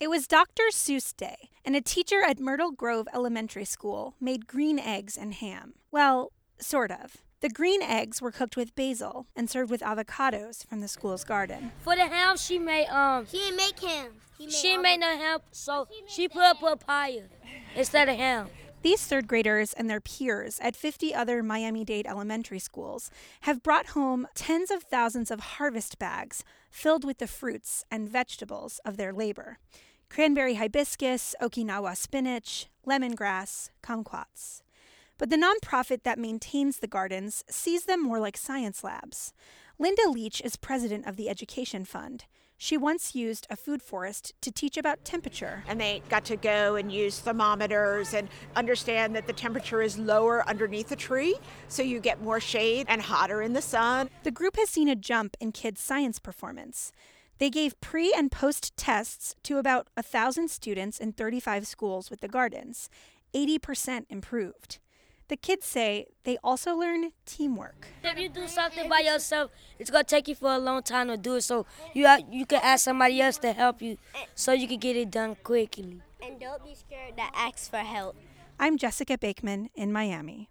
It was Dr. Seuss Day, and a teacher at Myrtle Grove Elementary School made green eggs and ham. Well, sort of. The green eggs were cooked with basil and served with avocados from the school's garden. For the ham, she made She didn't make ham. she didn't make no ham, so she put up papaya instead of ham. These third graders and their peers at 50 other Miami-Dade elementary schools have brought home tens of thousands of harvest bags filled with the fruits and vegetables of their labor. Cranberry hibiscus, Okinawa spinach, lemongrass, kumquats. But the nonprofit that maintains the gardens sees them more like science labs. Linda Leach is president of the Education Fund. She once used a food forest to teach about temperature. And they got to go and use thermometers and understand that the temperature is lower underneath the tree, so you get more shade and hotter in the sun. The group has seen a jump in kids' science performance. They gave pre- and post-tests to about 1,000 students in 35 schools with the gardens. 80% improved. The kids say they also learn teamwork. If you do something by yourself, it's going to take you for a long time to do it, so you can ask somebody else to help you so you can get it done quickly. And don't be scared to ask for help. I'm Jessica Bakeman in Miami.